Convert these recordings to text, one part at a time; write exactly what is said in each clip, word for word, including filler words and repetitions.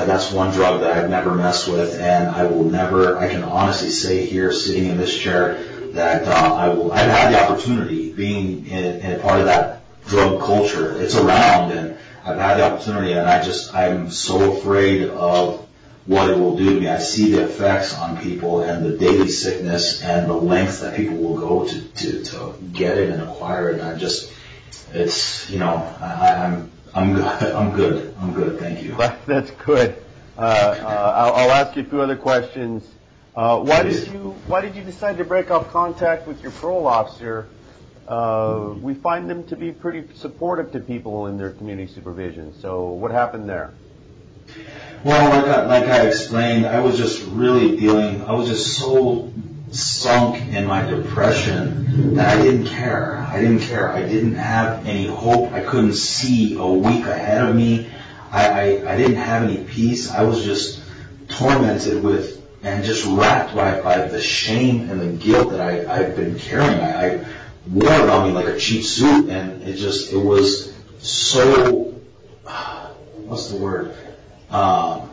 Uh, that's one drug that I've never messed with, and I will never, I can honestly say here, sitting in this chair, that uh, I will, I've had the opportunity, being in, in part of that drug culture. It's around, and I've had the opportunity, and I just, I'm so afraid of what it will do to me. I see the effects on people and the daily sickness and the lengths that people will go to, to, to get it and acquire it, and I just, it's, you know, I, I'm, I'm good. I'm good. I'm good. Thank you. That's good. Uh, uh, I'll, I'll ask you a few other questions. Uh, why did you Why did you decide to break off contact with your parole officer? Uh, we find them to be pretty supportive to people in their community supervision. So what happened there? Well, like I, like I explained, I was just really dealing. I was just so sunk in my depression that I didn't care. I didn't care. I didn't have any hope. I couldn't see a week ahead of me. I, I, I didn't have any peace. I was just tormented with and just racked by, by the shame and the guilt that I, I've been carrying. I, I wore it on me like a cheap suit, and it just, it was so, what's the word? Um,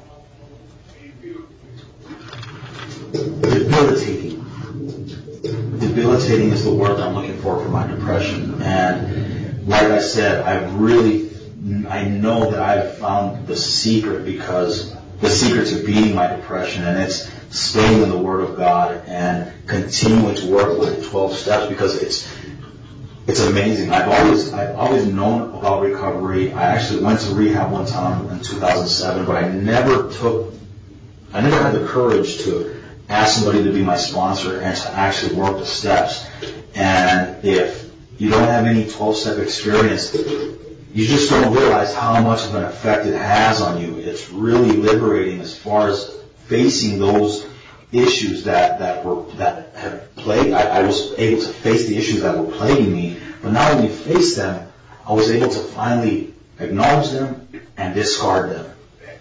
debilitating. Debilitating is the word I'm looking for for my depression. And like I said, I really, I know that I have found the secret, because the secret to beating my depression, and it's staying in the Word of God and continuing to work with twelve steps, because it's, it's amazing. I've always, I've always known about recovery. I actually went to rehab one time in two thousand seven, but I never took, I never had the courage to ask somebody to be my sponsor and to actually work the steps. And if you don't have any twelve-step experience, you just don't realize how much of an effect it has on you. It's really liberating as far as facing those issues that, that were, that have plagued. I, I was able to face the issues that were plaguing me, but not only face them, I was able to finally acknowledge them and discard them.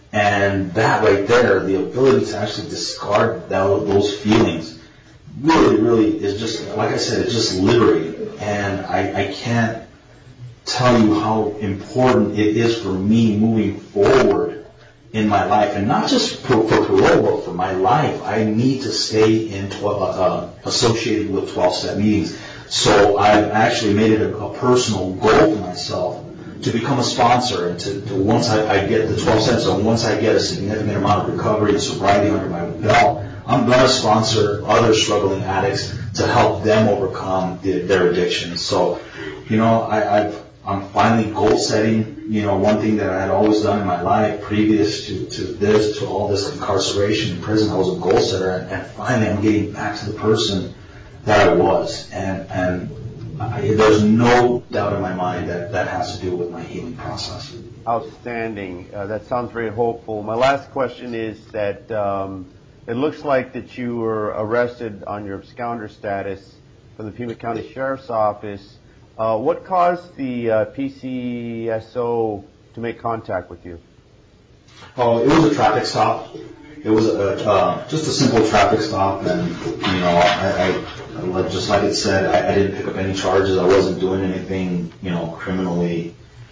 And that right there, the ability to actually discard that, those feelings, really, really is just, like I said, it's just liberating. And I, I can't tell you how important it is for me moving forward in my life, and not just for, for parole, but for my life. I need to stay in twelve, uh, associated with twelve-step meetings. So I've actually made it a, a personal goal for myself to become a sponsor, and to, to once I, I get the twelve steps, so once I get a significant amount of recovery and sobriety under my belt, I'm going to sponsor other struggling addicts to help them overcome the, their addictions. So, you know, I, I've, I'm finally goal setting. You know, one thing that I had always done in my life previous to, to this, to all this incarceration in prison, I was a goal setter, and, and finally I'm getting back to the person that I was. And, and I, there's no doubt in my mind that that has to do with my healing process. Outstanding. Uh, that sounds very hopeful. My last question is that um, it looks like that you were arrested on your absconder status from the Pima County Sheriff's Office. Uh, what caused the uh, P C S O to make contact with you? Oh, it was a traffic stop. It was a, uh, just a simple traffic stop, and you know, I, I just like it said, I, I didn't pick up any charges. I wasn't doing anything, you know, criminally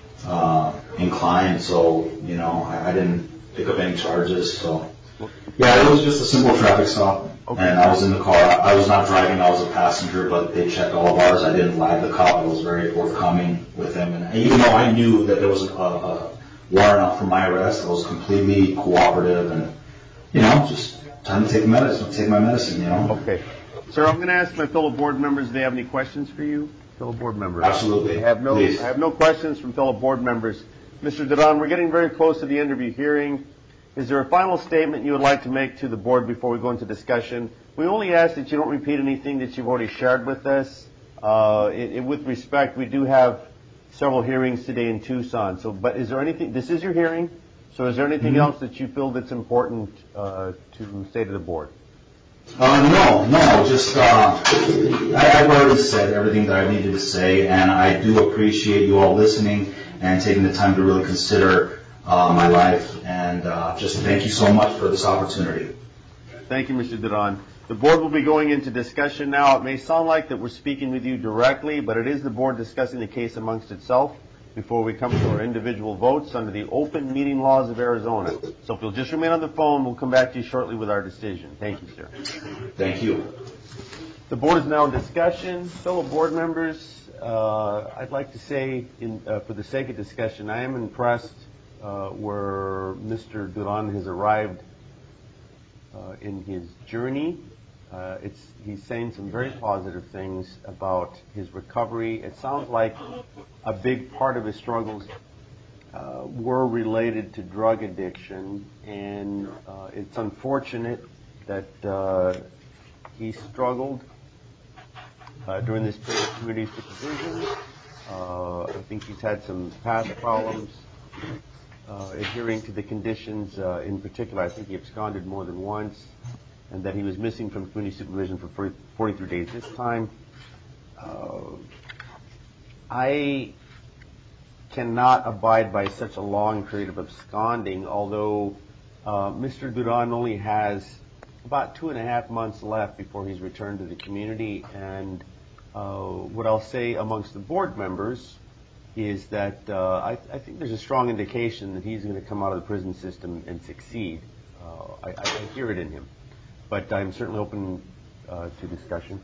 uh, inclined. So, you know, I, I didn't pick up any charges. So, yeah, it was just a simple traffic stop. Okay. And I was in the car. I was not driving. I was a passenger, but they checked all of ours. I didn't lie to the cop. I was very forthcoming with him. And even though I knew that there was a, a warrant out for my arrest, I was completely cooperative, and, you know, just time to take medicine, take my medicine, you know. Okay. Sir, I'm going to ask my fellow board members if they have any questions for you. Fellow board members. Absolutely. I have no, Please. I have no questions from fellow board members. Mister Duran, we're getting very close to the end of your hearing. Is there a final statement you would like to make to the board before we go into discussion? We only ask that you don't repeat anything that you've already shared with us. Uh, it, it, with respect, we do have several hearings today in Tucson. So, but is there anything? This is your hearing. So, is there anything mm-hmm. else that you feel that's important uh, to say to the board? Uh, no, no. Just uh, I, I've already said everything that I needed to say, and I do appreciate you all listening and taking the time to really consider uh, my life. And uh, just thank you so much for this opportunity. Thank you, Mister Duran. The board will be going into discussion now. It may sound like that we're speaking with you directly, but it is the board discussing the case amongst itself. before we come to our individual votes under the open meeting laws of Arizona. So if you'll just remain on the phone, we'll come back to you shortly with our decision. Thank you, sir. Thank you. The board is now in discussion. Fellow board members, uh, I'd like to say, in, uh, for the sake of discussion, I am impressed uh, where Mister Duran has arrived uh, in his journey. Uh, it's, he's saying some very positive things about his recovery. It sounds like a big part of his struggles uh, were related to drug addiction, and uh, it's unfortunate that uh, he struggled uh, during this period of community supervision. Uh, I think he's had some past problems uh, adhering to the conditions. Uh, in particular, I think he absconded more than once, and that he was missing from community supervision for forty-three days this time. Uh, I cannot abide by such a long period of absconding, although uh, Mister Duran only has about two and a half months left before he's returned to the community. And uh, what I'll say amongst the board members is that uh, I, I think there's a strong indication that he's going to come out of the prison system and succeed. Uh, I, I hear it in him. But I'm certainly open uh, to discussion.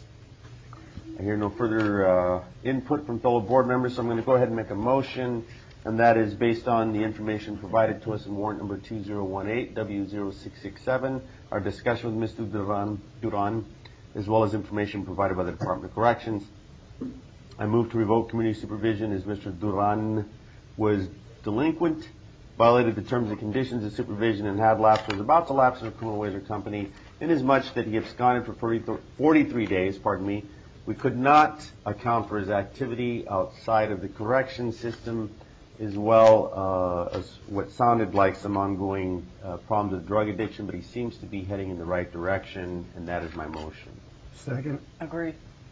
I hear no further uh, input from fellow board members, so I'm going to go ahead and make a motion, and that is based on the information provided to us in warrant number two zero one eight W zero six six seven, our discussion with Mister Duran, Duran, as well as information provided by the Department of Corrections. I move to revoke community supervision as Mister Duran was delinquent, violated the terms and conditions of supervision, and had lapsed, was about to lapse in a criminal ways or company, inasmuch that he absconded for forty-three days, pardon me. We could not account for his activity outside of the correction system, as well uh, as what sounded like some ongoing uh, problems with drug addiction, but he seems to be heading in the right direction, and that is my motion. Second. Agreed.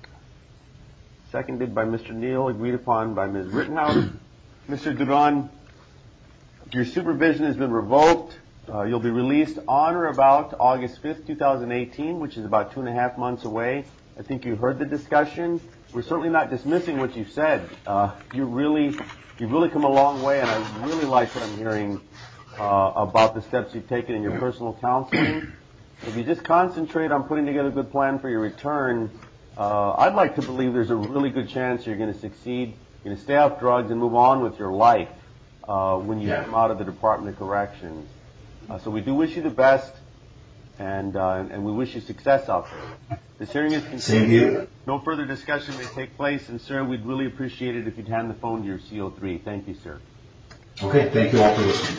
Seconded by Mister Neal, agreed upon by Miz Rittenhouse. Mister Duran, your supervision has been revoked. Uh, you'll be released on or about August fifth, two thousand eighteen, which is about two and a half months away. I think you heard the discussion. We're certainly not dismissing what you said. Uh, you really, you've really come a long way, and I really like what I'm hearing uh, about the steps you've taken in your personal counseling. If you just concentrate on putting together a good plan for your return, uh, I'd like to believe there's a really good chance you're going to succeed. You're going to stay off drugs and move on with your life uh, when you Yeah. come out of the Department of Corrections. Uh, so we do wish you the best, and uh, and we wish you success out there. This hearing is Same here. concluded. No further discussion may take place, and sir, we'd really appreciate it if you'd hand the phone to your C O three. Thank you, sir. Okay, thank you all for listening.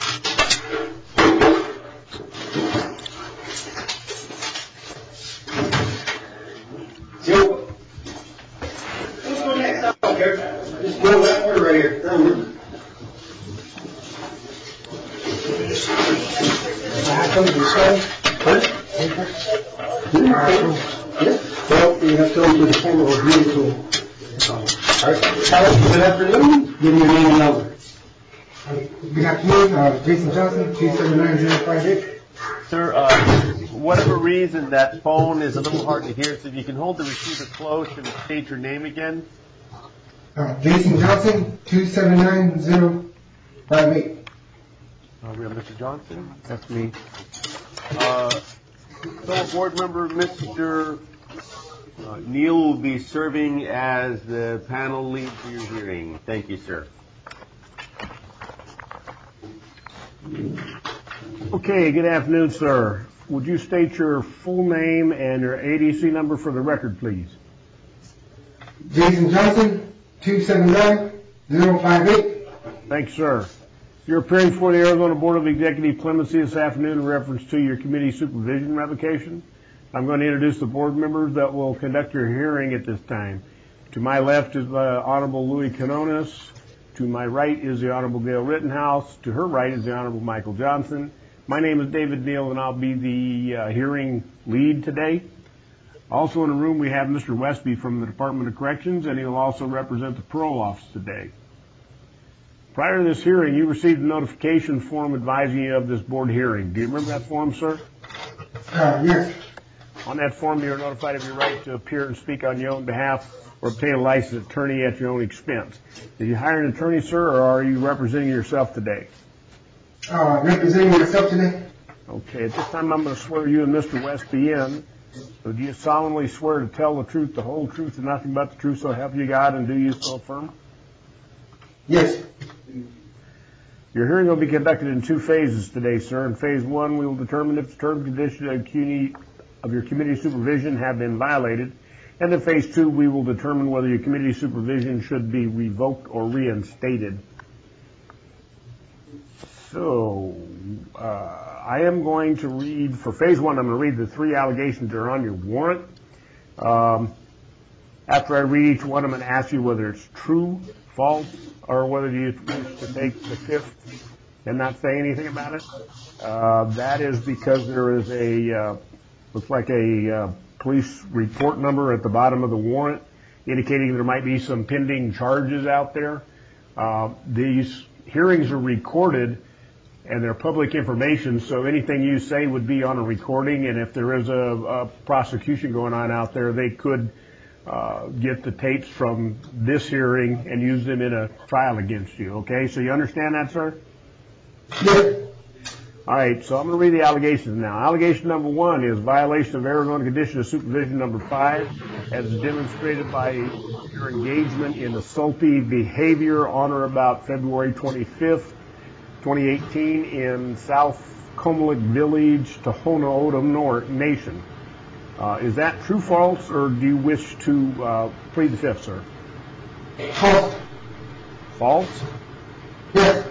Joe, let's go next. I don't care. Just go that way right here. How come you say? Well, you have to go to the camera review tool. All right. Good afternoon. Give me your name and number. Good afternoon, uh, Jason Johnson, two seven nine zero five eight. Sir, uh, whatever reason, that phone is a little hard to hear, so if you can hold the receiver close and state your name again. Uh, Jason Johnson, two seven nine zero five eight. Uh, we have Mister Johnson. That's me. Uh, fellow board member, Mister Uh, Neal will be serving as the panel lead for your hearing. Thank you, sir. Okay, good afternoon, sir. Would you state your full name and your A D C number for the record, please? Jason Johnson, two seven nine zero five eight. Thanks, sir. You're appearing before the Arizona Board of Executive Clemency this afternoon in reference to your committee supervision revocation. I'm going to introduce the board members that will conduct your hearing at this time. To my left is the Honorable Louis Canonis. To my right is the Honorable Gail Rittenhouse. To her right is the Honorable Michael Johnson. My name is David Neal, and I'll be the uh, hearing lead today. Also in the room we have Mister Westby from the Department of Corrections, and he'll also represent the parole office today. Prior to this hearing, you received a notification form advising you of this board hearing. Do you remember that form, sir? Uh, yes. On that form, you are notified of your right to appear and speak on your own behalf or obtain a licensed attorney at your own expense. Did you hire an attorney, sir, or are you representing yourself today? Uh, representing myself today. Okay, at this time I'm going to swear you and Mister Westby in. So do you solemnly swear to tell the truth, the whole truth, and nothing but the truth, so help you God, and do you so affirm? Yes. Your hearing will be conducted in two phases today, sir. In phase one, we will determine if the terms and conditions of your community supervision have been violated. And in phase two, we will determine whether your community supervision should be revoked or reinstated. So, uh, I am going to read, for phase one, I'm going to read the three allegations that are on your warrant. Um, after I read each one, I'm going to ask you whether it's true, false, or whether you wish to take the fifth and not say anything about it. Uh, that is because there is a, uh, looks like a uh, police report number at the bottom of the warrant indicating there might be some pending charges out there. Uh, these hearings are recorded and they're public information, so anything you say would be on a recording, and if there is a, a prosecution going on out there, they could uh, get the tapes from this hearing and use them in a trial against you, okay? So you understand that, sir? Yes. All right, so I'm going to read the allegations now. Allegation number one is violation of Arizona Condition of Supervision number five, as demonstrated by your engagement in assaultive behavior on or about February twenty-fifth, twenty eighteen in South Comelec Village, Tohono O'odham Nation. Uh, is that true, false, or do you wish to uh, plead the fifth, sir? False. False? Yes.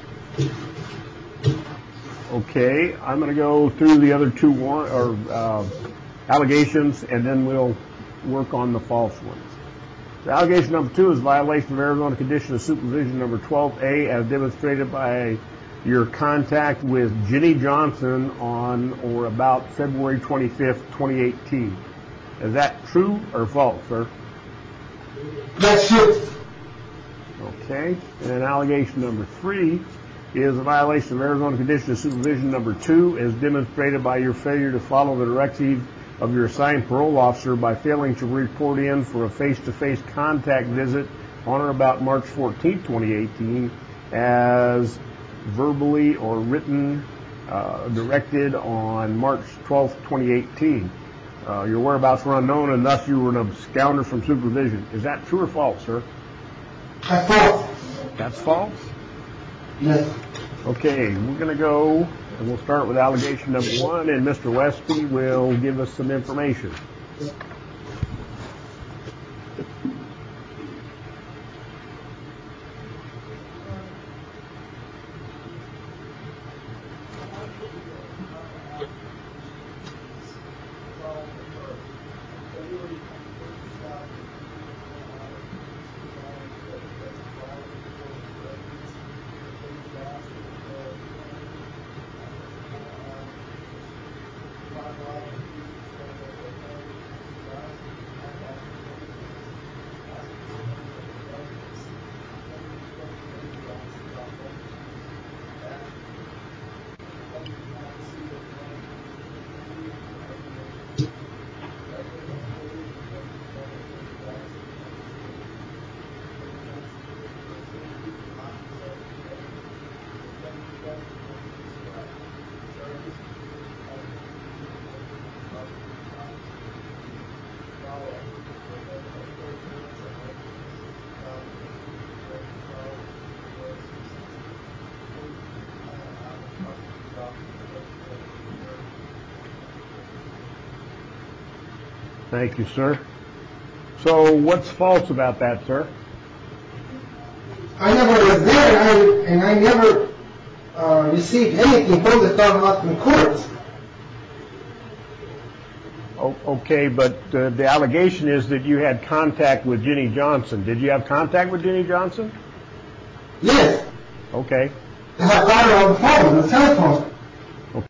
Okay, I'm going to go through the other two war- or uh, allegations, and then we'll work on the false ones. So allegation number two is violation of Arizona Condition of Supervision number twelve A, as demonstrated by your contact with Jenny Johnson on or about February twenty-fifth, twenty eighteen. Is that true or false, sir? That's true. Okay. And then allegation number three is a violation of Arizona Condition of Supervision number two, as demonstrated by your failure to follow the directive of your assigned parole officer by failing to report in for a face-to-face contact visit on or about March fourteenth, twenty eighteen, as verbally or written uh, directed on March twelfth, twenty eighteen. Uh, your whereabouts were unknown, and thus you were an absconder from supervision. Is that true or false, sir? That's false. That's false? Yes. Okay, we're going to go, and we'll start with allegation number one, and Mister Westby will give us some information. Thank you, sir. So what's false about that, sir? I never was there, and I, and I never uh, received anything from the Tonawatton courts. Oh, okay, but uh, the allegation is that you had contact with Jenny Johnson. Did you have contact with Jenny Johnson? Yes. Okay. I got her on the phone, on the telephone.